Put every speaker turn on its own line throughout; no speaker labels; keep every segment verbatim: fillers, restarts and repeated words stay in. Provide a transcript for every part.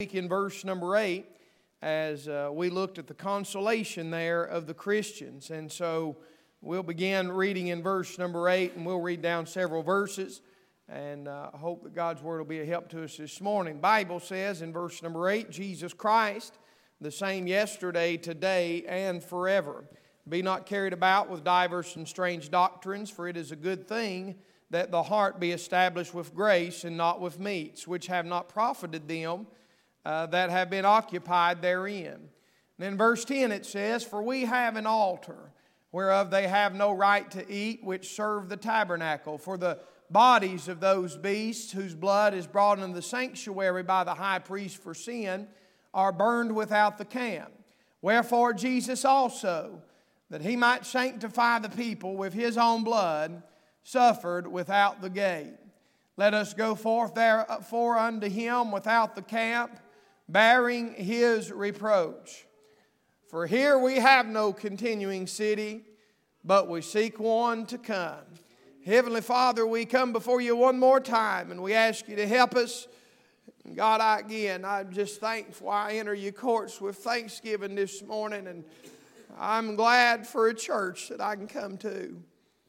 In verse number eight, as uh, we looked at the consolation there of the Christians. And so we'll begin reading in verse number eight, and we'll read down several verses. And uh, I hope that God's Word will be a help to us this morning. The Bible says in verse number eight, Jesus Christ, the same yesterday, today, and forever. Be not carried about with diverse and strange doctrines, for it is a good thing that the heart be established with grace and not with meats, which have not profited them Uh, that have been occupied therein. And then verse ten it says, For we have an altar, whereof they have no right to eat, which serve the tabernacle. For the bodies of those beasts, whose blood is brought into the sanctuary by the high priest for sin, are burned without the camp. Wherefore Jesus also, that he might sanctify the people with his own blood, suffered without the gate. Let us go forth therefore unto him without the camp, bearing his reproach. For here we have no continuing city, but we seek one to come. Heavenly Father, we come before you one more time, and we ask you to help us. God, I, again, I'm just thankful I enter your courts with thanksgiving this morning, and I'm glad for a church that I can come to.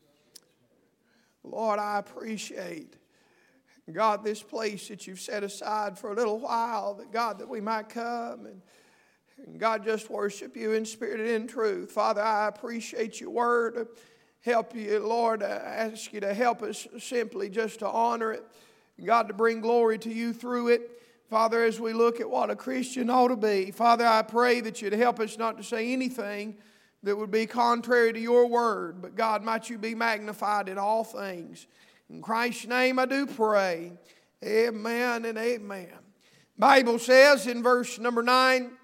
Lord, I appreciate God, this place that you've set aside for a little while, that God, that we might come and, and God, just worship you in spirit and in truth. Father, I appreciate your word. Help you, Lord, I ask you to help us simply just to honor it. God, to bring glory to you through it. Father, as we look at what a Christian ought to be, Father, I pray that you'd help us not to say anything that would be contrary to your word. But God, might you be magnified in all things. In Christ's name I do pray. Amen and amen. Bible says in verse number nine,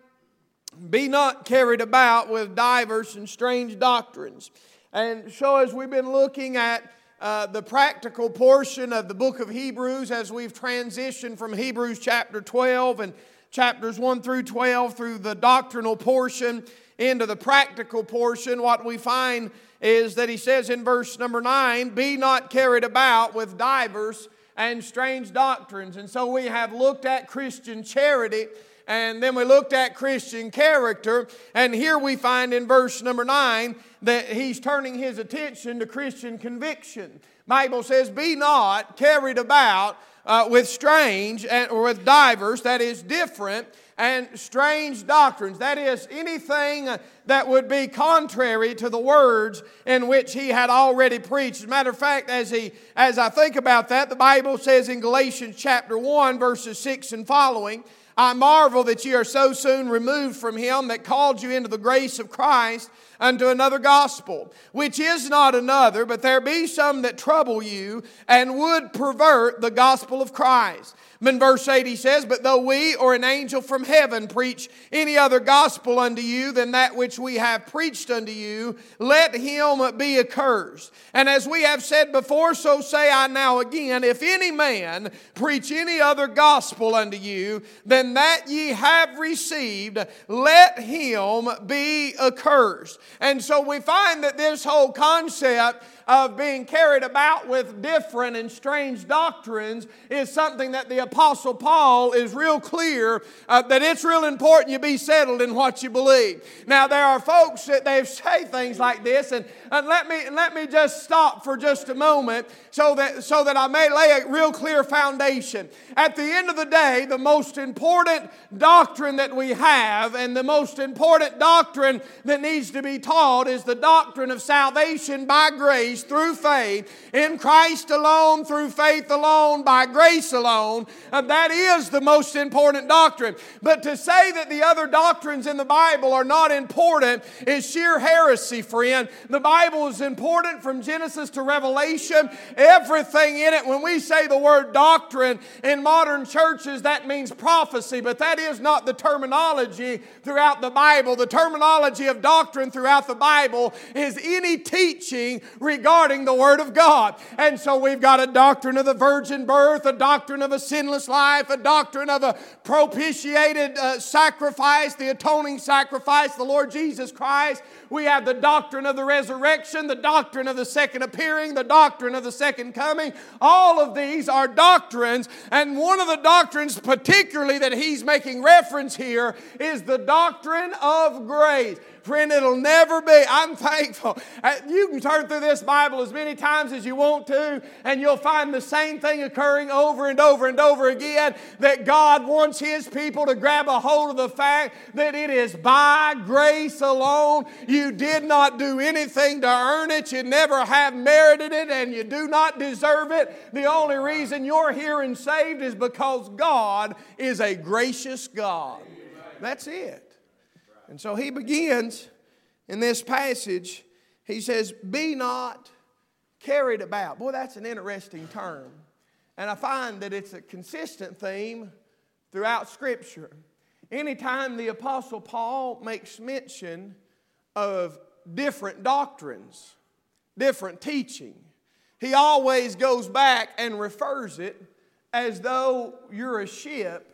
Be not carried about with diverse and strange doctrines. And so as we've been looking at uh, the practical portion of the book of Hebrews, as we've transitioned from Hebrews chapter twelve and chapters one through twelve through the doctrinal portion into the practical portion, what we find is that he says in verse number nine, Be not carried about with diverse and strange doctrines. And so we have looked at Christian charity, and then we looked at Christian character, and here we find in verse number nine that he's turning his attention to Christian conviction. Bible says, Be not carried about uh, with strange and, or with diverse, that is different, and strange doctrines. That is anything that would be contrary to the words in which he had already preached. As a matter of fact, as he, as I think about that, the Bible says in Galatians chapter one, verses six and following, I marvel that ye are so soon removed from him that called you into the grace of Christ unto another gospel, which is not another, but there be some that trouble you and would pervert the gospel of Christ. In verse eight he says, But though we or an angel from heaven preach any other gospel unto you than that which we have preached unto you, let him be accursed. And as we have said before, so say I now again, if any man preach any other gospel unto you than that ye have received, let him be accursed. And so we find that this whole concept of being carried about with different and strange doctrines is something that the Apostle Paul is real clear uh, that it's real important you be settled in what you believe. Now there are folks that they say things like this, and, and let me let me just stop for just a moment so that so that I may lay a real clear foundation. At the end of the day, the most important doctrine that we have and the most important doctrine that needs to be taught is the doctrine of salvation by grace through faith, in Christ alone, through faith alone, by grace alone. And that is the most important doctrine. But to say that the other doctrines in the Bible are not important is sheer heresy, friend. The Bible is important from Genesis to Revelation. Everything in it. When we say the word doctrine in modern churches, that means prophecy. But that is not the terminology throughout the Bible. The terminology of doctrine throughout the Bible is any teaching regarding regarding the Word of God. And so we've got a doctrine of the virgin birth, a doctrine of a sinless life, a doctrine of a propitiated uh, sacrifice, the atoning sacrifice, the Lord Jesus Christ. We have the doctrine of the resurrection, the doctrine of the second appearing, the doctrine of the second coming. All of these are doctrines, and one of the doctrines particularly that he's making reference here is the doctrine of grace. Friend, it'll never be. I'm thankful. You can turn through this Bible as many times as you want to, and you'll find the same thing occurring over and over and over again, that God wants His people to grab a hold of the fact that it is by grace alone. You did not do anything to earn it. You never have merited it, and you do not deserve it. The only reason you're here and saved is because God is a gracious God. That's it. And so he begins in this passage, he says, be not carried about. Boy, that's an interesting term. And I find that it's a consistent theme throughout Scripture. Anytime the Apostle Paul makes mention of different doctrines, different teaching, he always goes back and refers it as though you're a ship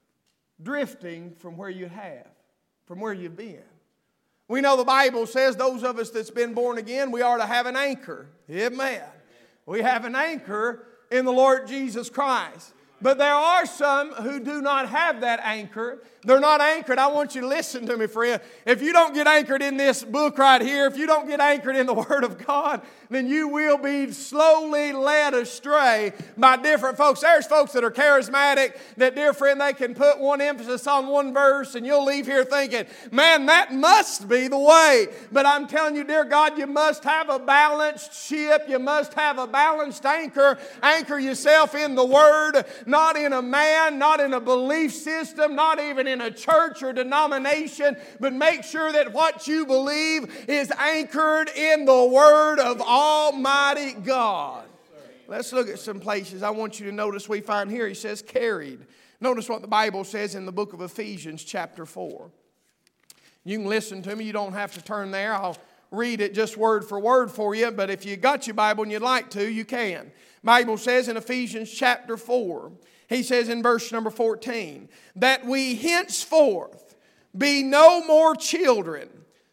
drifting from where you have. From where you've been. We know the Bible says those of us that's been born again, we are to have an anchor. Amen. We have an anchor in the Lord Jesus Christ. But there are some who do not have that anchor. They're not anchored. I want you to listen to me, friend. If you don't get anchored in this book right here, if you don't get anchored in the Word of God, then you will be slowly led astray by different folks. There's folks that are charismatic that, dear friend, they can put one emphasis on one verse and you'll leave here thinking, man, that must be the way. But I'm telling you, dear God, you must have a balanced ship. You must have a balanced anchor. Anchor yourself in the Word, not in a man, not in a belief system, not even in a church or denomination, but make sure that what you believe is anchored in the Word of Almighty God. Let's look at some places. I want you to notice we find here, he says carried. Notice what the Bible says in the book of Ephesians chapter four. You can listen to me. You don't have to turn there. I'll read it just word for word for you, but if you got your Bible and you'd like to, you can. Bible says in Ephesians chapter four, he says in verse number fourteen, that we henceforth be no more children,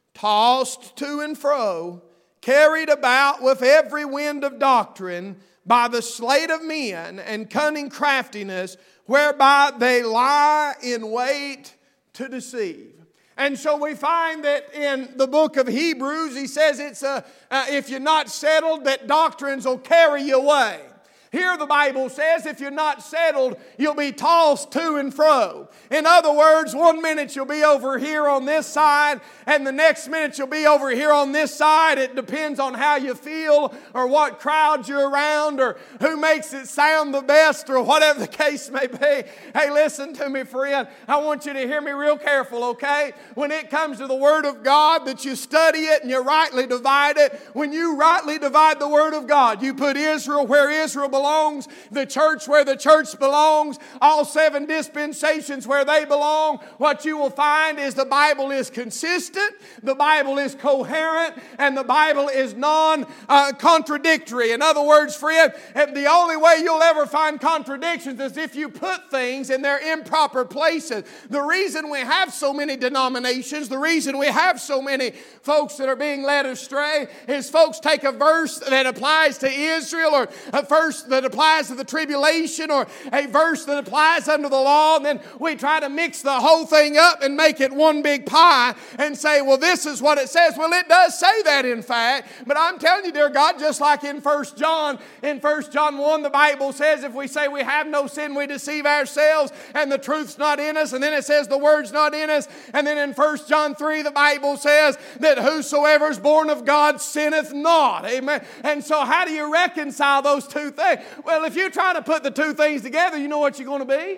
tossed to and fro, carried about with every wind of doctrine, by the sleight of men and cunning craftiness, whereby they lie in wait to deceive. And so we find that in the book of Hebrews, he says it's a, uh, if you're not settled, that doctrines will carry you away. Here the Bible says if you're not settled, you'll be tossed to and fro. In other words, one minute you'll be over here on this side, and the next minute you'll be over here on this side. It depends on how you feel, or what crowd you're around, or who makes it sound the best, or whatever the case may be. Hey, listen to me, friend. I want you to hear me real careful, okay? When it comes to the Word of God, that you study it and you rightly divide it. When you rightly divide the Word of God, you put Israel where Israel belongs. belongs, the church where the church belongs, all seven dispensations where they belong. What you will find is the Bible is consistent, the Bible is coherent, and the Bible is non-contradictory. In other words, friend, the only way you'll ever find contradictions is if you put things in their improper places. The reason we have so many denominations, the reason we have so many folks that are being led astray is folks take a verse that applies to Israel, or a verse that applies to the tribulation, or a verse that applies under the law, and then we try to mix the whole thing up and make it one big pie and say, well, this is what it says. Well, it does say that, in fact, but I'm telling you, dear God, just like in First John, in First John one, the Bible says if we say we have no sin, we deceive ourselves, and the truth's not in us, and then it says the word's not in us, and then in First John three, the Bible says that whosoever is born of God sinneth not. Amen. And so how do you reconcile those two things? Well, if you try to put the two things together, you know what you're going to be?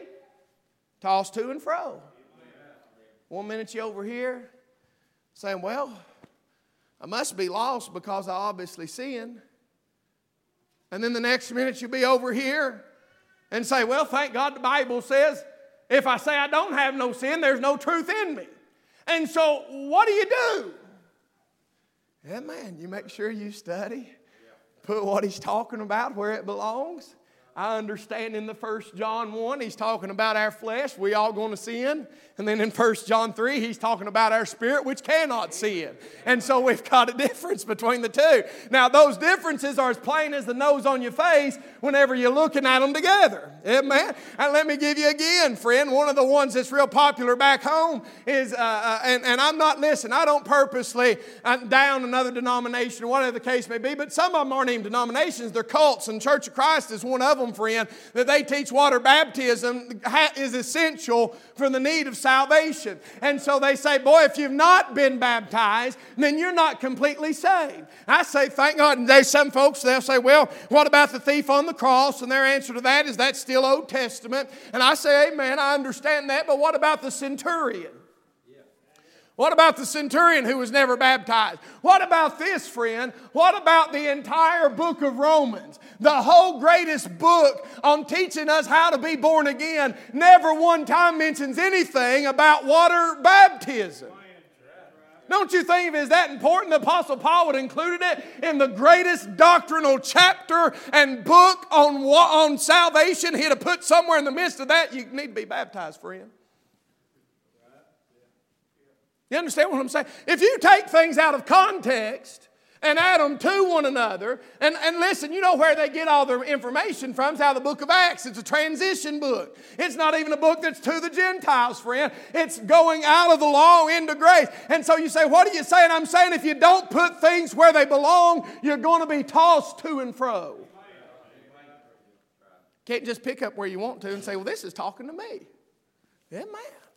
Tossed to and fro. One minute you're over here saying, well, I must be lost because I obviously sinned. And then the next minute you'll be over here and say, well, thank God the Bible says if I say I don't have no sin, there's no truth in me. And so what do you do? Yeah, man, you make sure you study. Put what he's talking about where it belongs. I understand in the First John one, he's talking about our flesh. We all going to sin. And then in First John three, he's talking about our spirit, which cannot sin. And so we've got a difference between the two. Now, those differences are as plain as the nose on your face whenever you're looking at them together. Amen? And let me give you again, friend, one of the ones that's real popular back home is, uh, uh, and, and I'm not, listen, I don't purposely uh, down another denomination or whatever the case may be, but some of them aren't even denominations. They're cults, and Church of Christ is one of them, friend, that they teach water baptism is essential for the need of salvation. And so they say, boy, if you've not been baptized, then you're not completely saved. I say, thank God. And there's some folks, they'll say, well, what about the thief on the cross? And their answer to that is that's still Old Testament. And I say, amen, I understand that, but what about the centurion? What about the centurion who was never baptized? What about this, friend? What about the entire book of Romans? The whole greatest book on teaching us how to be born again never one time mentions anything about water baptism. Don't you think if it's that important, the Apostle Paul would have included it in the greatest doctrinal chapter and book on, on salvation? He'd have put somewhere in the midst of that, you need to be baptized, friend. You understand what I'm saying? If you take things out of context and add them to one another, and, and listen, you know where they get all their information from? It's out of the book of Acts. It's a transition book. It's not even a book that's to the Gentiles, friend. It's going out of the law into grace. And so you say, what are you saying? I'm saying if you don't put things where they belong, you're going to be tossed to and fro. Can't just pick up where you want to and say, well, this is talking to me. Amen.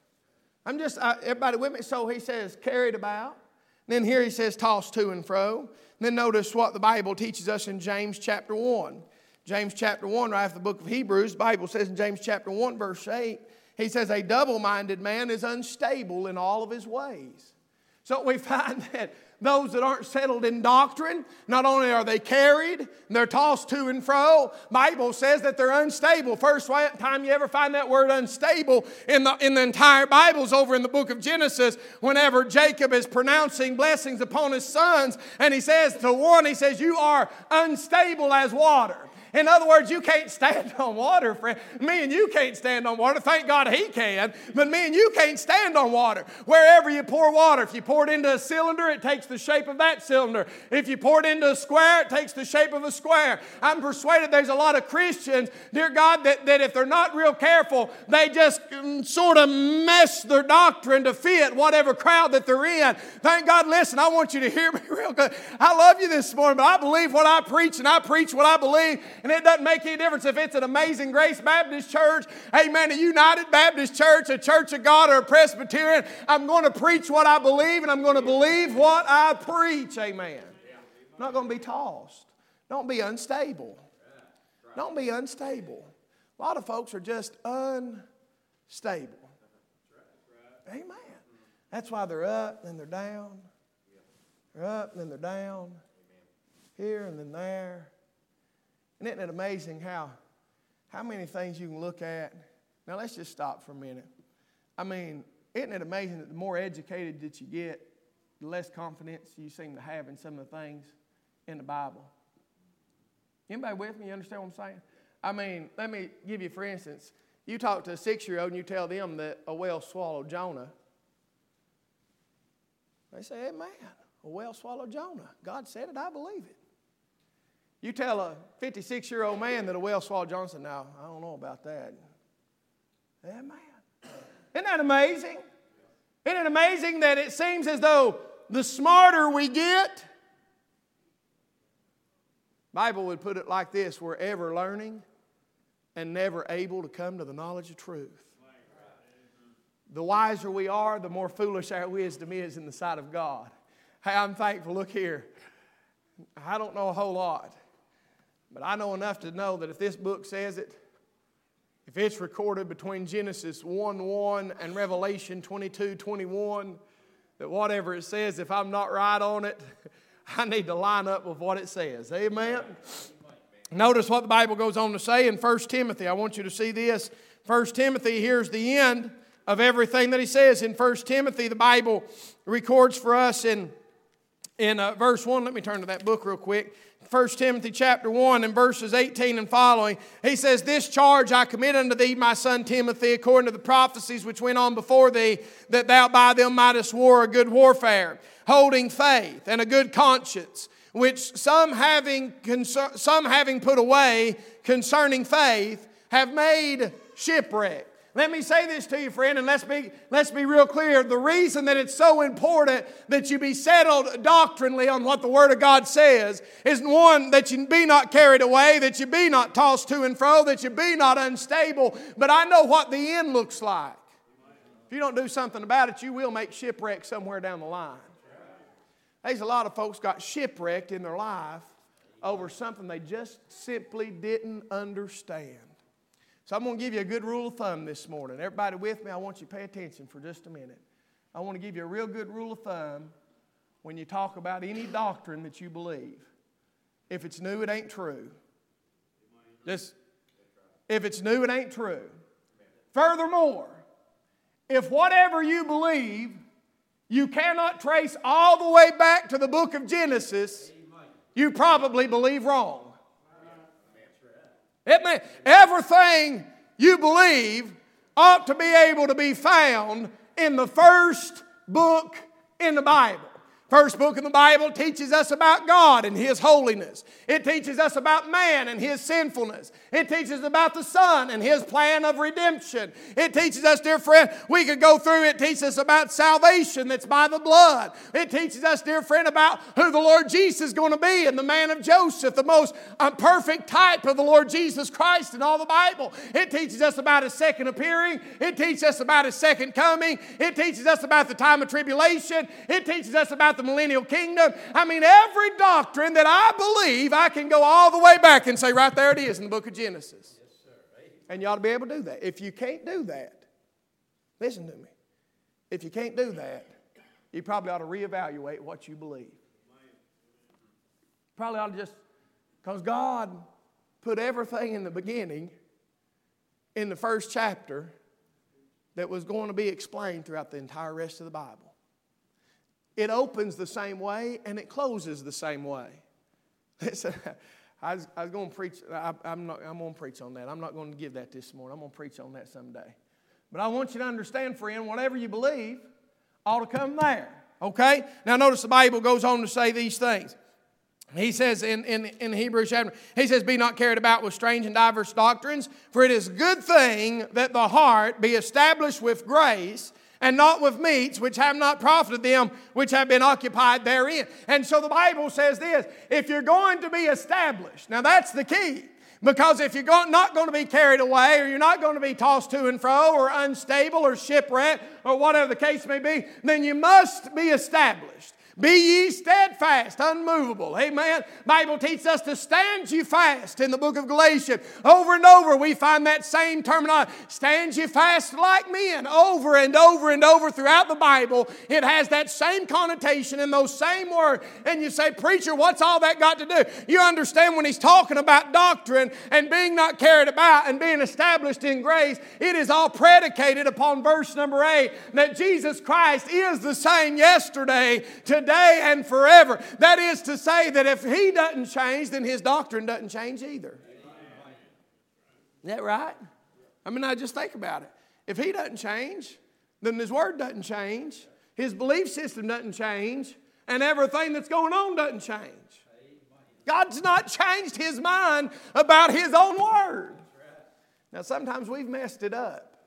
I'm just, uh, everybody with me? So he says, carried about. Then here he says, tossed to and fro. And then notice what the Bible teaches us in James chapter one. James chapter one, right after the book of Hebrews, the Bible says in James chapter one, verse eight, he says, a double-minded man is unstable in all of his ways. So we find that those that aren't settled in doctrine, not only are they carried, they're tossed to and fro. Bible says that they're unstable. First time you ever find that word unstable in the, in the entire Bible is over in the book of Genesis, whenever Jacob is pronouncing blessings upon his sons, and he says to one, he says, you are unstable as water. In other words, you can't stand on water, friend. Me and you can't stand on water. Thank God he can. But me and you can't stand on water. Wherever you pour water, if you pour it into a cylinder, it takes the shape of that cylinder. If you pour it into a square, it takes the shape of a square. I'm persuaded there's a lot of Christians, dear God, that, that if they're not real careful, they just um, sort of mess their doctrine to fit whatever crowd that they're in. Thank God, listen, I want you to hear me real good. I love you this morning, but I believe what I preach, and I preach what I believe. And it doesn't make any difference if it's an Amazing Grace Baptist Church, amen, a United Baptist Church, a Church of God, or a Presbyterian. I'm going to preach what I believe, and I'm going to believe what I preach, amen. I'm not going to be tossed. Don't be unstable. Don't be unstable. A lot of folks are just unstable. Amen. That's why they're up and they're down. They're up and then they're down. Here and then there. And isn't it amazing how, how many things you can look at? Now, let's just stop for a minute. I mean, isn't it amazing that the more educated that you get, the less confidence you seem to have in some of the things in the Bible? Anybody with me? You understand what I'm saying? I mean, let me give you, for instance, you talk to a six-year-old and you tell them that a whale swallowed Jonah. They say, hey, man, a whale swallowed Jonah. God said it, I believe it. You tell a fifty-six-year-old man that a whale swallowed Jonah, say, no, I don't know about that. Amen. Isn't that amazing? Isn't it amazing that it seems as though the smarter we get, the Bible would put it like this, we're ever learning and never able to come to the knowledge of truth. The wiser we are, the more foolish our wisdom is in the sight of God. Hey, I'm thankful. Look here. I don't know a whole lot. But I know enough to know that if this book says it, if it's recorded between Genesis one one and Revelation twenty-two twenty-one, that whatever it says, if I'm not right on it, I need to line up with what it says. Amen? Notice what the Bible goes on to say in First Timothy. I want you to see this. First Timothy, here's the end of everything that he says. In First Timothy, the Bible records for us in In uh, verse one, let me turn to that book real quick. First Timothy chapter one and verses eighteen and following. He says, "This charge I commit unto thee, my son Timothy, according to the prophecies which went on before thee, that thou by them mightest war a good warfare, holding faith and a good conscience, which some having, concer- some having put away concerning faith have made shipwreck." Let me say this to you, friend, and let's be, let's be real clear. The reason that it's so important that you be settled doctrinally on what the Word of God says is, one, that you be not carried away, that you be not tossed to and fro, that you be not unstable. But I know what the end looks like. If you don't do something about it, you will make shipwreck somewhere down the line. There's a lot of folks got shipwrecked in their life over something they just simply didn't understand. So I'm going to give you a good rule of thumb this morning. Everybody with me, I want you to pay attention for just a minute. I want to give you a real good rule of thumb when you talk about any doctrine that you believe. If it's new, it ain't true. Just, if it's new, it ain't true. Furthermore, if whatever you believe, you cannot trace all the way back to the book of Genesis, you probably believe wrong. It may, everything you believe ought to be able to be found in the first book in the Bible. First book in the Bible teaches us about God and His holiness. It teaches us about man and his sinfulness. It teaches about the Son and His plan of redemption. It teaches us, dear friend, we could go through, it teaches us about salvation that's by the blood. It teaches us, dear friend, about who the Lord Jesus is going to be and the man of Joseph, the most uh, perfect type of the Lord Jesus Christ in all the Bible. It teaches us about His second appearing. It teaches us about His second coming. It teaches us about the time of tribulation. It teaches us about the millennial kingdom. I mean, every doctrine that I believe, I can go all the way back and say, right there it is in the book of Genesis. Yes, sir. And you ought to be able to do that. If you can't do that, listen to me. If you can't do that, you probably ought to reevaluate what you believe. Probably ought to just, because God put everything in the beginning, in the first chapter, that was going to be explained throughout the entire rest of the Bible. It opens the same way and it closes the same way. Listen, I was, I was going to preach. I, I'm not. I'm going to preach on that. I'm not going to give that this morning. I'm going to preach on that someday. But I want you to understand, friend, whatever you believe ought to come there. Okay? Now notice the Bible goes on to say these things. He says in, in, in Hebrews chapter, he says, "Be not carried about with strange and diverse doctrines, for it is a good thing that the heart be established with grace, and not with meats which have not profited them which have been occupied therein." And so the Bible says this, if you're going to be established, now that's the key. Because if you're not going to be carried away, or you're not going to be tossed to and fro, or unstable, or shipwrecked, or whatever the case may be, then you must be established. Be ye steadfast, unmovable. Amen. Bible teaches us to stand you fast in the book of Galatians. Over and over we find that same terminology. Stand you fast like men. Over and over and over throughout the Bible, it has that same connotation in those same words. And you say, preacher, what's all that got to do? You understand when he's talking about doctrine and being not carried about and being established in grace, it is all predicated upon verse number eight, that Jesus Christ is the same yesterday, today, Today and forever. That is to say that if He doesn't change, then His doctrine doesn't change either. Isn't that right? I mean, I just think about it. If He doesn't change, then His Word doesn't change. His belief system doesn't change. And everything that's going on doesn't change. God's not changed His mind about His own Word. Now, sometimes we've messed it up.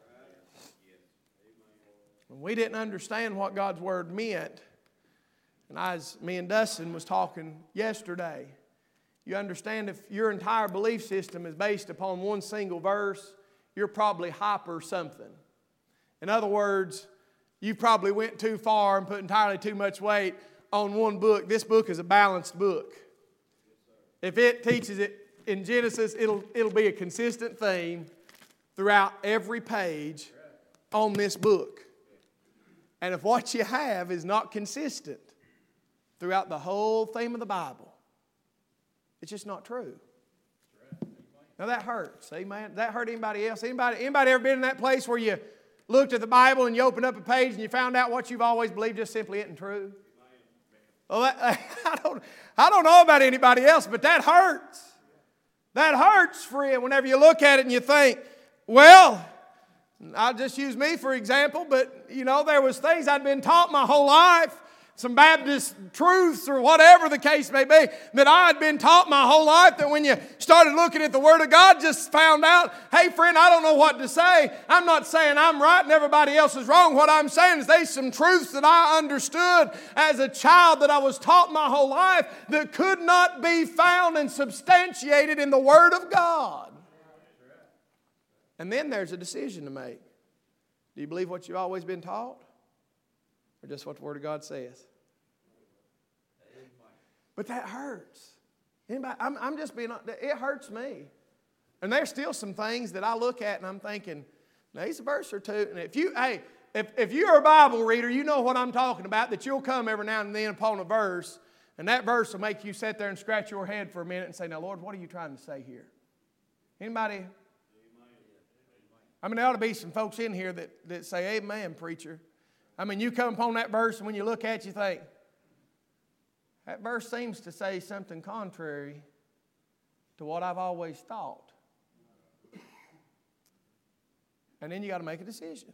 When we didn't understand what God's Word meant, and as me and Dustin was talking yesterday, you understand if your entire belief system is based upon one single verse, you're probably hyper something. In other words, you probably went too far and put entirely too much weight on one book. This book is a balanced book. If it teaches it in Genesis, it'll, it'll be a consistent theme throughout every page on this book. And if what you have is not consistent throughout the whole theme of the Bible, it's just not true. Now that hurts, amen. That hurt anybody else? Anybody, anybody ever been in that place where you looked at the Bible and you opened up a page and you found out what you've always believed just simply isn't true? Well, that, I don't, I don't know about anybody else, but that hurts. That hurts, friend, whenever you look at it and you think, well, I'll just use me for example, but, you know, there was things I'd been taught my whole life, some Baptist truths or whatever the case may be, that I had been taught my whole life, that when you started looking at the Word of God, just found out, hey, friend, I don't know what to say. I'm not saying I'm right and everybody else is wrong. What I'm saying is there's some truths that I understood as a child that I was taught my whole life that could not be found and substantiated in the Word of God. And then there's a decision to make. Do you believe what you've always been taught? Or just what the Word of God says? But that hurts. Anybody, I'm, I'm just being, it hurts me. And there's still some things that I look at and I'm thinking, now he's a verse or two. And if you, hey, if, if you're a Bible reader, you know what I'm talking about, that you'll come every now and then upon a verse, and that verse will make you sit there and scratch your head for a minute and say, now Lord, what are you trying to say here? Anybody? I mean, there ought to be some folks in here that, that say, amen, preacher. I mean, you come upon that verse and when you look at it, you think, that verse seems to say something contrary to what I've always thought. And then you got to make a decision.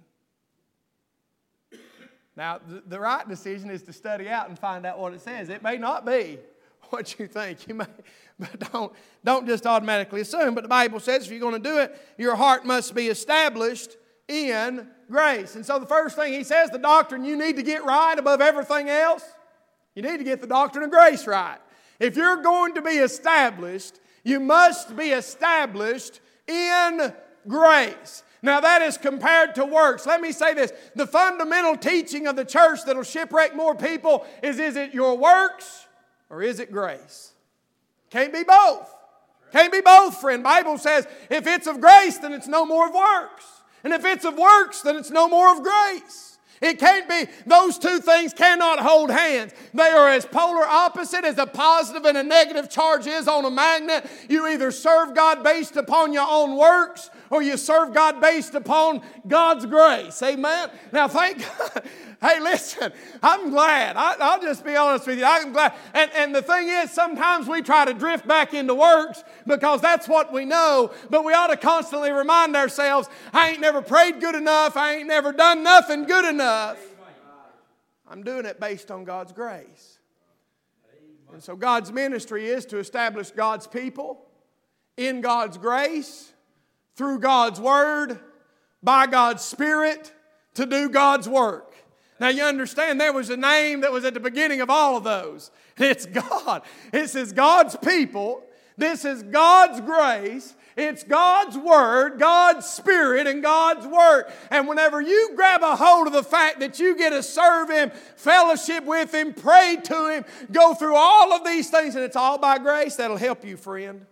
Now, the, the right decision is to study out and find out what it says. It may not be what you think. You may, but don't, don't just automatically assume. But the Bible says if you're going to do it, your heart must be established in grace. And so the first thing he says, the doctrine you need to get right above everything else, you need to get the doctrine of grace right. If you're going to be established, you must be established in grace. Now that is compared to works. Let me say this. The fundamental teaching of the church that will shipwreck more people is, is it your works or is it grace? Can't be both. Can't be both, friend. The Bible says if it's of grace, then it's no more of works. And if it's of works, then it's no more of grace. It can't be, those two things cannot hold hands. They are as polar opposite as a positive and a negative charge is on a magnet. You either serve God based upon your own works or you serve God based upon God's grace. Amen? Now thank God. Hey, listen, I'm glad. I, I'll just be honest with you. I'm glad. And, and the thing is, sometimes we try to drift back into works because that's what we know. But we ought to constantly remind ourselves, I ain't never prayed good enough. I ain't never done nothing good enough. I'm doing it based on God's grace. And so God's ministry is to establish God's people in God's grace, through God's Word, by God's Spirit, to do God's work. Now you understand there was a name that was at the beginning of all of those. It's God. This is God's people. This is God's grace. It's God's Word, God's Spirit, and God's work. And whenever you grab a hold of the fact that you get to serve Him, fellowship with Him, pray to Him, go through all of these things, and it's all by grace, that'll help you, friend.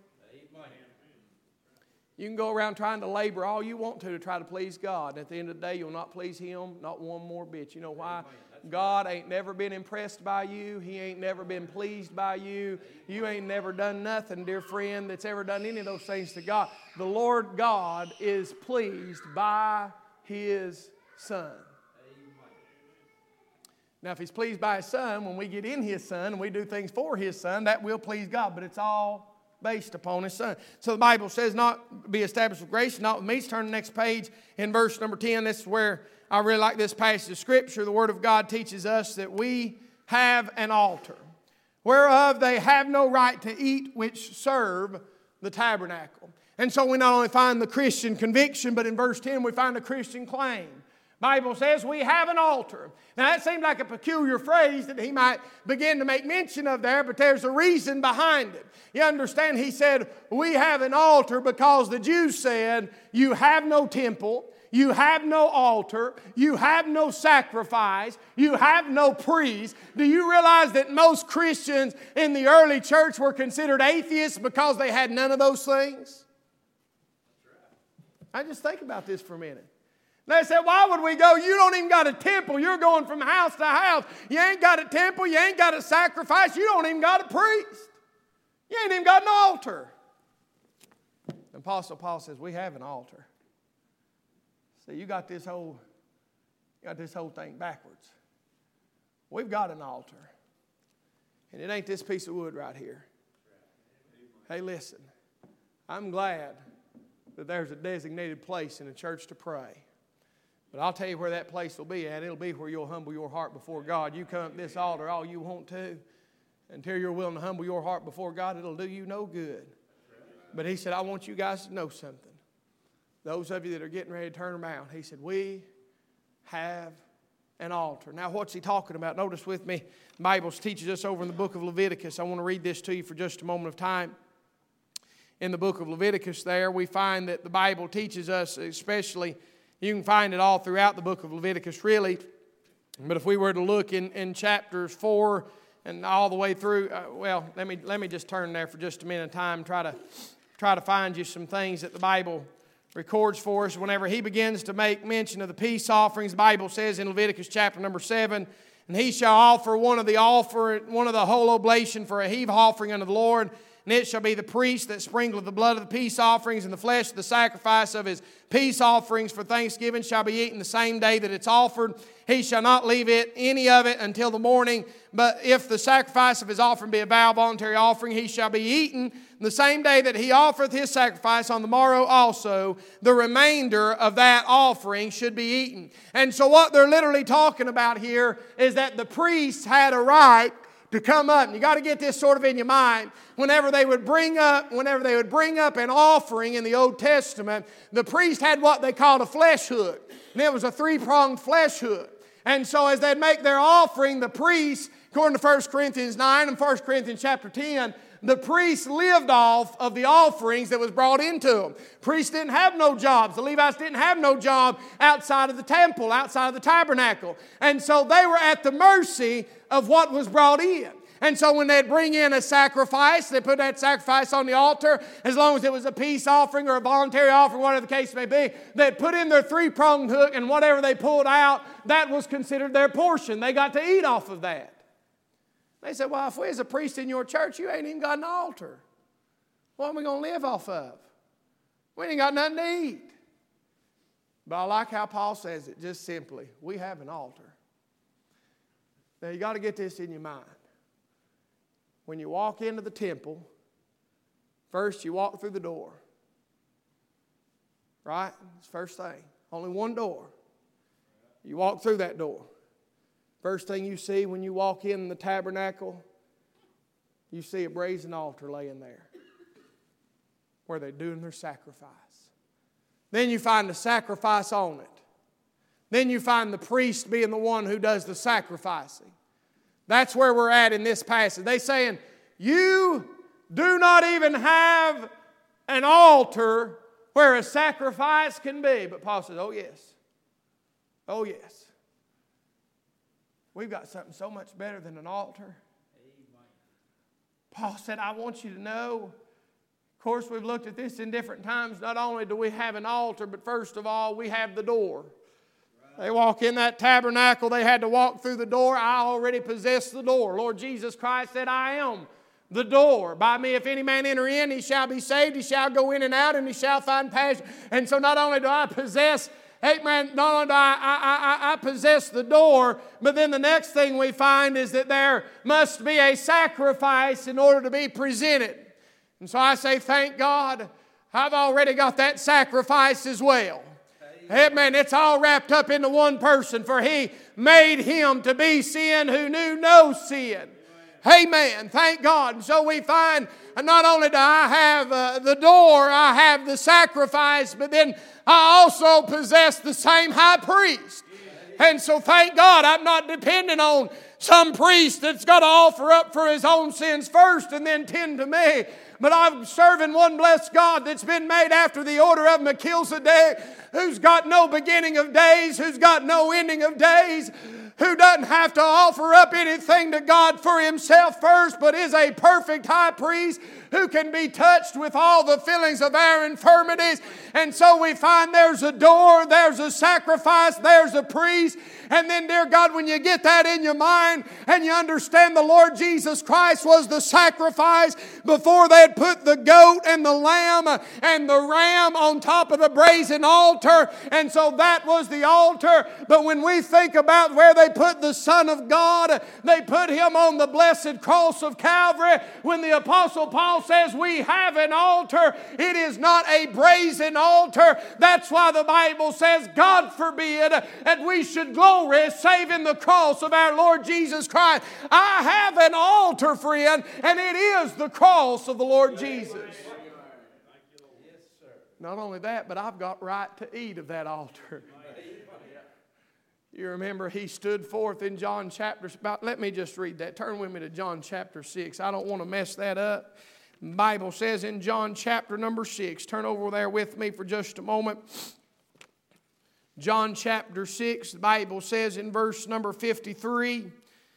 You can go around trying to labor all you want to to try to please God. At the end of the day, you'll not please Him, not one more bit. You know why? God ain't never been impressed by you. He ain't never been pleased by you. You ain't never done nothing, dear friend, that's ever done any of those things to God. The Lord God is pleased by His Son. Now, if He's pleased by His Son, when we get in His Son and we do things for His Son, that will please God. But it's all based upon His Son. So the Bible says not be established with grace, not with meats. Turn to the next page in verse number ten. This is where I really like this passage of Scripture. The Word of God teaches us that we have an altar, whereof they have no right to eat which serve the tabernacle. And so we not only find the Christian conviction, but in verse ten we find a Christian claim. Bible says we have an altar. Now that seems like a peculiar phrase that he might begin to make mention of there, but there's a reason behind it. You understand, he said, we have an altar because the Jews said, you have no temple, you have no altar, you have no sacrifice, you have no priest. Do you realize that most Christians in the early church were considered atheists because they had none of those things? I just think about this for a minute. They said, why would we go? You don't even got a temple. You're going from house to house. You ain't got a temple. You ain't got a sacrifice. You don't even got a priest. You ain't even got an altar. The Apostle Paul says, we have an altar. So you got this whole, you got this whole thing backwards. We've got an altar. And it ain't this piece of wood right here. Hey, listen. I'm glad that there's a designated place in a church to pray. But I'll tell you where that place will be at. It'll be where you'll humble your heart before God. You come to this altar all you want to. Until you're willing to humble your heart before God, it'll do you no good. But he said, I want you guys to know something. Those of you that are getting ready to turn around, he said, we have an altar. Now, what's he talking about? Notice with me, the Bible teaches us over in the book of Leviticus. I want to read this to you for just a moment of time. In the book of Leviticus there, we find that the Bible teaches us, especially, you can find it all throughout the book of Leviticus, really. But if we were to look in, in chapters four and all the way through, uh, well, let me let me just turn there for just a minute of time, try to try to find you some things that the Bible records for us. Whenever he begins to make mention of the peace offerings, the Bible says in Leviticus chapter number seven, and he shall offer one of the offer, one of the whole oblation for a heave offering unto the Lord. And it shall be the priest that sprinkleth the blood of the peace offerings and the flesh of the sacrifice of his peace offerings for thanksgiving shall be eaten the same day that it's offered. He shall not leave it, any of it, until the morning. But if the sacrifice of his offering be a vow voluntary offering, he shall be eaten the same day that he offereth his sacrifice. On the morrow also, the remainder of that offering should be eaten. And so what they're literally talking about here is that the priests had a right to come up. And you got to get this sort of in your mind. Whenever they would bring up, whenever they would bring up an offering in the Old Testament, the priest had what they called a flesh hook. And it was a three-pronged flesh hook. And so as they'd make their offering, the priests, according to First Corinthians nine and First Corinthians chapter ten, the priests lived off of the offerings that was brought into them. Priests didn't have no jobs. The Levites didn't have no job outside of the temple, outside of the tabernacle. And so they were at the mercy of what was brought in. And so when they'd bring in a sacrifice, they put that sacrifice on the altar, as long as it was a peace offering or a voluntary offering, whatever the case may be, they'd put in their three-pronged hook, and whatever they pulled out, that was considered their portion. They got to eat off of that. They said, well, if we as a priest in your church, you ain't even got an altar. What are we going to live off of? We ain't got nothing to eat. But I like how Paul says it, just simply, we have an altar. Now, you got to get this in your mind. When you walk into the temple, first you walk through the door. Right? It's the first thing. Only one door. You walk through that door. First thing you see when you walk in the tabernacle, you see a brazen altar laying there where they're doing their sacrifice. Then you find the sacrifice on it. Then you find the priest being the one who does the sacrificing. That's where we're at in this passage. They're saying, you do not even have an altar where a sacrifice can be. But Paul says, oh yes. Oh yes. We've got something so much better than an altar. Amen. Paul said, I want you to know, of course we've looked at this in different times, not only do we have an altar, but first of all, we have the door. They walk in that tabernacle, they had to walk through the door. I already possess the door. Lord Jesus Christ said, I am the door. By me, if any man enter in, he shall be saved, he shall go in and out, and he shall find pasture. And so not only do I possess Amen. Not only do I, I, I, I possess the door, but then the next thing we find is that there must be a sacrifice in order to be presented. And so I say, thank God, I've already got that sacrifice as well. Amen. It's all wrapped up into one person, for He made Him to be sin who knew no sin. Amen. Thank God. And so we find not only do I have uh, the door, I have the sacrifice, but then I also possess the same high priest. And so thank God I'm not dependent on some priest that's got to offer up for his own sins first and then tend to me. But I'm serving one blessed God that's been made after the order of Melchizedek, who's got no beginning of days, who's got no ending of days, who doesn't have to offer up anything to God for Himself first, but is a perfect high priest who can be touched with all the feelings of our infirmities. And so we find there's a door, there's a sacrifice, there's a priest. And then, dear God, when you get that in your mind and you understand the Lord Jesus Christ was the sacrifice before they they'd put the goat and the lamb and the ram on top of the brazen altar, and so that was the altar. But when we think about where they put the Son of God, they put Him on the blessed cross of Calvary. When the Apostle Paul says we have an altar, it is not a brazen altar. That's why the Bible says, God forbid that we should glory save in the cross of our Lord Jesus Christ. I have an altar, friend, and it is the cross of the Lord Jesus. Not only that, but I've got right to eat of that altar. You remember He stood forth in John chapter, about, let me just read that. Turn with me to John chapter six. I don't want to mess that up. The Bible says in John chapter number six, turn over there with me for just a moment. John chapter six, the Bible says in verse number fifty-three,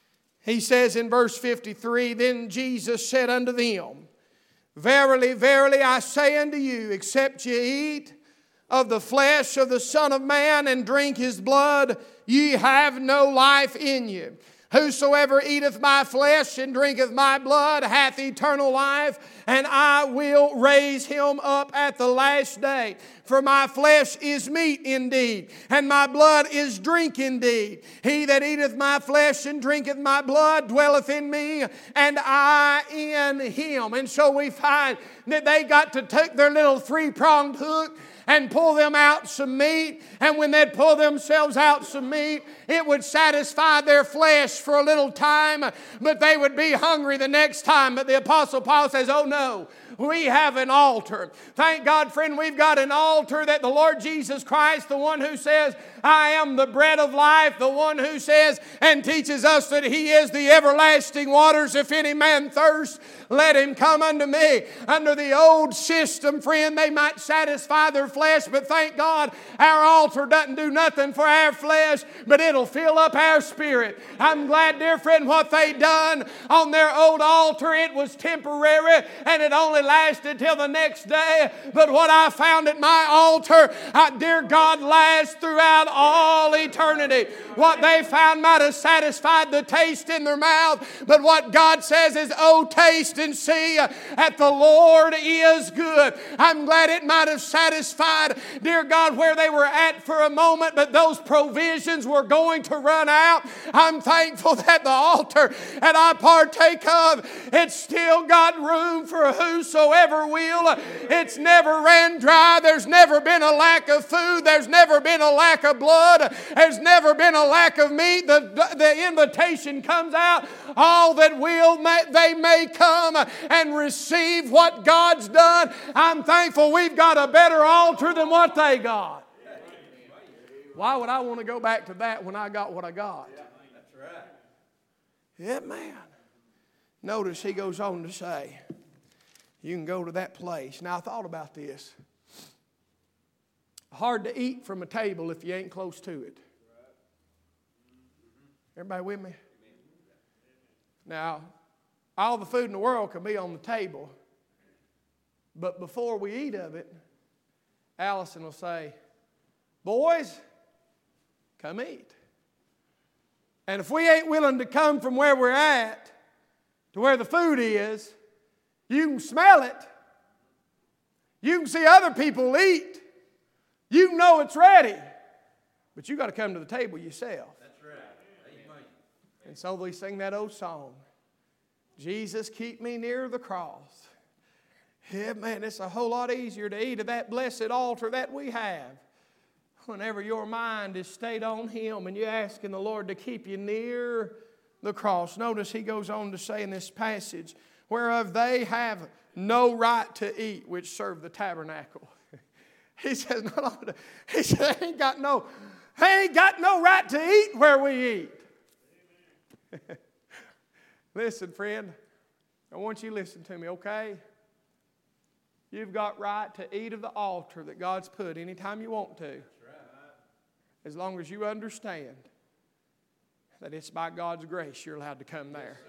He says in verse fifty-three, Then Jesus said unto them, Verily, verily, I say unto you, except ye eat of the flesh of the Son of Man and drink His blood, ye have no life in you. Whosoever eateth my flesh and drinketh my blood hath eternal life, and I will raise him up at the last day. For my flesh is meat indeed, and my blood is drink indeed. He that eateth my flesh and drinketh my blood dwelleth in me, and I in him. And so we find that they got to take their little three-pronged hook and pull them out some meat. And when they'd pull themselves out some meat, it would satisfy their flesh for a little time, but they would be hungry the next time. But the Apostle Paul says, oh no, we have an altar. Thank God, friend, we've got an altar that the Lord Jesus Christ, the one who says, I am the bread of life, the one who says and teaches us that He is the everlasting waters. If any man thirst, let him come unto me. Under the old system, friend, they might satisfy their flesh, but thank God our altar doesn't do nothing for our flesh, but it'll fill up our spirit. I'm glad, dear friend, what they done on their old altar, it was temporary and it only lasted till the next day. But what I found at my altar, I, dear God, lasts throughout all eternity. What they found might have satisfied the taste in their mouth, but what God says is, oh, taste and see that the Lord is good. I'm glad it might have satisfied, dear God, where they were at for a moment, but those provisions were going to run out. I'm thankful that the altar that I partake of, it's still got room for whosoever will. It's never ran dry. There's never been a lack of food. There's never been a lack of blood. There's never been a lack of meat. The, the invitation comes out. All that will, may, they may come and receive what God's done. I'm thankful we've got a better altar than what they got. Why would I want to go back to that when I got what I got?
That's right.
Yeah, man. Notice he goes on to say, you can go to that place. Now, I thought about this. Hard to eat from a table if you ain't close to it. Everybody with me? Now, all the food in the world can be on the table, but before we eat of it, Allison will say, boys, come eat. And if we ain't willing to come from where we're at to where the food is, you can smell it. You can see other people eat. You know it's ready. But you got to come to the table yourself.
That's right. Amen.
And so we sing that old song, Jesus, keep me near the cross. Yeah, man, it's a whole lot easier to eat of that blessed altar that we have whenever your mind is stayed on Him and you're asking the Lord to keep you near the cross. Notice he goes on to say in this passage, whereof they have no right to eat, which serve the tabernacle. He says, no, no, he said, they ain't got no, they ain't got no right to eat where we eat. Listen, friend, I want you to listen to me, okay? You've got right to eat of the altar that God's put anytime you want to. As long as you understand that it's by God's grace you're allowed to come there.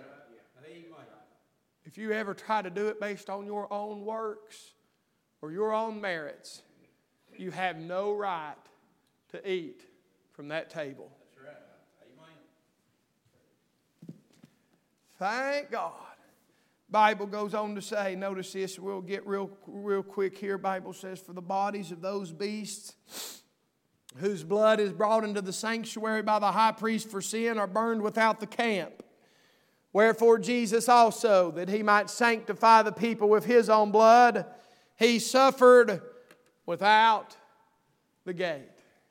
If you ever try to do it based on your own works or your own merits, you have no right to eat from that table.
That's right. Amen.
Thank God Bible goes on to say, notice this, we'll get real, real quick here. Bible says, for the bodies of those beasts whose blood is brought into the sanctuary by the high priest for sin are burned without the camp. Wherefore Jesus also, that he might sanctify the people with his own blood, he suffered without the gate.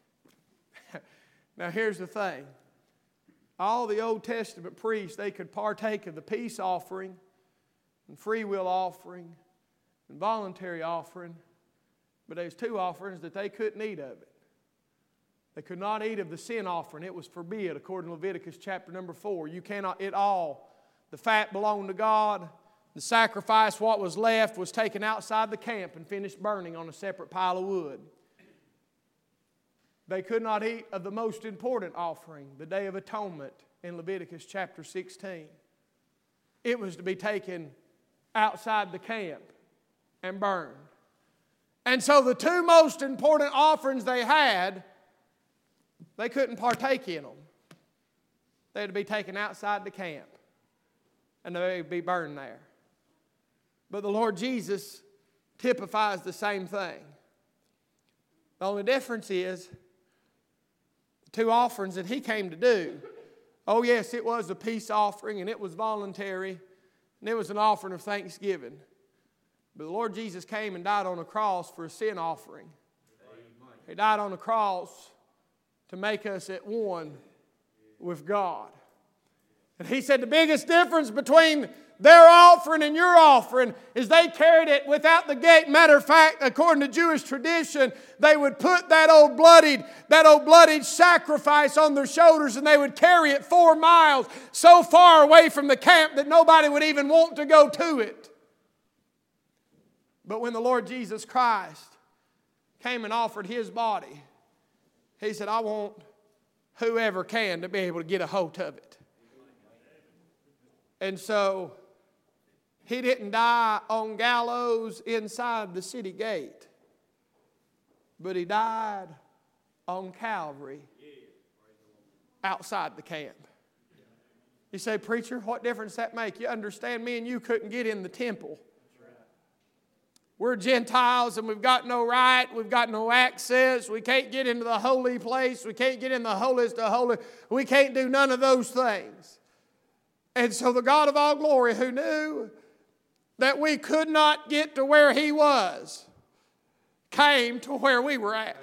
Now here's the thing. All the Old Testament priests, they could partake of the peace offering and free will offering and voluntary offering, but there's two offerings that they couldn't eat of it. They could not eat of the sin offering. It was forbid according to Leviticus chapter number four. You cannot eat all. The fat belonged to God. The sacrifice, what was left, was taken outside the camp and finished burning on a separate pile of wood. They could not eat of the most important offering, the Day of Atonement in Leviticus chapter sixteen. It was to be taken outside the camp and burned. And so the two most important offerings they had, they couldn't partake in them. They had to be taken outside the camp and they would be burned there. But the Lord Jesus typifies the same thing. The only difference is the two offerings that He came to do. Oh yes, it was a peace offering and it was voluntary and it was an offering of thanksgiving. But the Lord Jesus came and died on a cross for a sin offering. He died on a cross to make us at one with God. And He said the biggest difference between their offering and your offering is they carried it without the gate. Matter of fact, according to Jewish tradition, they would put that old bloodied, that old bloodied sacrifice on their shoulders and they would carry it four miles so far away from the camp that nobody would even want to go to it. But when the Lord Jesus Christ came and offered His body, He said, I want whoever can to be able to get a hold of it. And so He didn't die on gallows inside the city gate, but He died on Calvary outside the camp. You say, preacher, what difference does that make? You understand, me and you couldn't get in the temple. We're Gentiles and we've got no right, we've got no access, we can't get into the holy place, we can't get in the holiest of holy, we can't do none of those things. And so the God of all glory, who knew that we could not get to where He was, came to where we were at.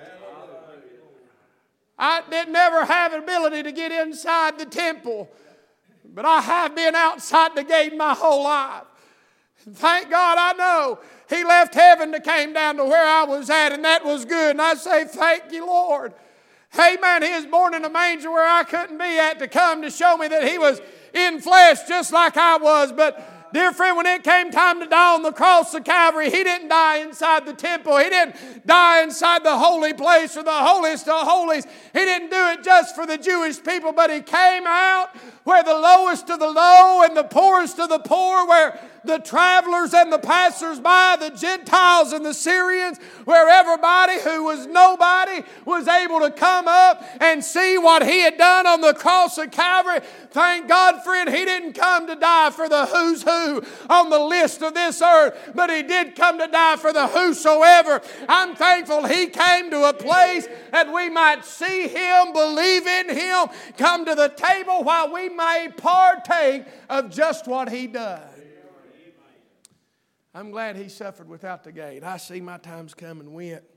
I did never have an ability to get inside the temple, but I have been outside the gate my whole life. And thank God I know He left heaven to came down to where I was at, and that was good. And I say, thank you, Lord. Amen. He was born in a manger where I couldn't be at to come to show me that He was in flesh just like I was. But dear friend, when it came time to die on the cross of Calvary, He didn't die inside the temple. He didn't die inside the holy place or the holiest of holies. He didn't do it just for the Jewish people, but He came out where the lowest of the low and the poorest of the poor, where the travelers and the passers-by, the Gentiles and the Syrians, where everybody who was nobody was able to come up and see what He had done on the cross of Calvary. Thank God, friend, He didn't come to die for the who's who on the list of this earth, but He did come to die for the whosoever. I'm thankful He came to a place that we might see Him, believe in Him, come to the table while we may partake of just what He done. I'm glad He suffered without the gate. I see my time's come and went.